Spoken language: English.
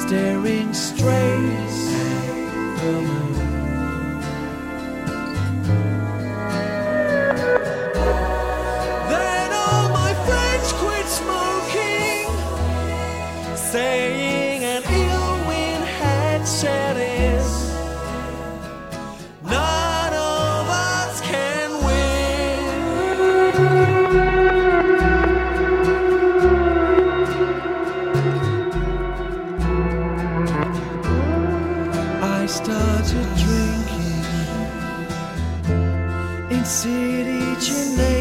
staring straight at the moon. Then all my friends quit smoking, saying an ill wind had set in. None of us can win. I started drinking in City Geneva.